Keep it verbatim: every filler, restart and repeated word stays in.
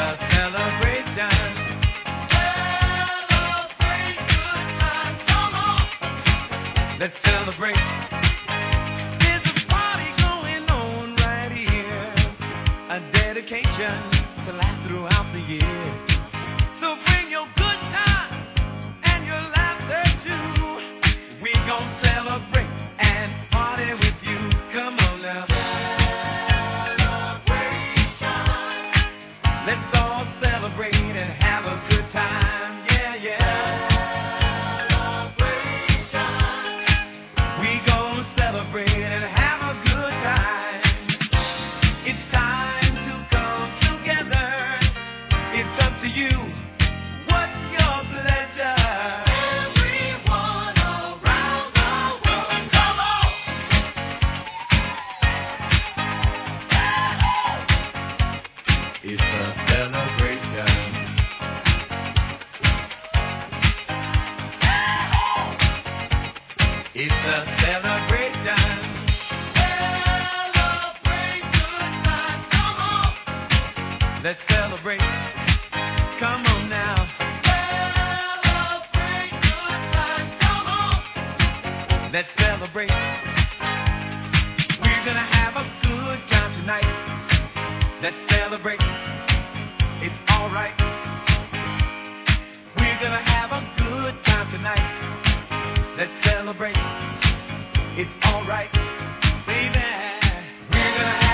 celebration. Celebrate good times, come on. Let's celebrate. There's a party going on right here, a dedication to last throughout the year. So bring your good times and your laughter too. We gon' celebrate and party with you. Come on now. Let's all celebrate and have a good time. Yeah, yeah. Celebration. We gon' celebrate and have a good time. It's time to come together. It's up to you. What's your pleasure? Everyone around the world, come on. It's a celebration. It's a celebration. Celebrate good times, come on. Let's celebrate. Come on now. Celebrate good times, come on. Let's celebrate. We're gonna have a good time tonight. Let's celebrate. It's alright. We're gonna have a good time tonight. Let's celebrate. It's alright, baby. We're gonna have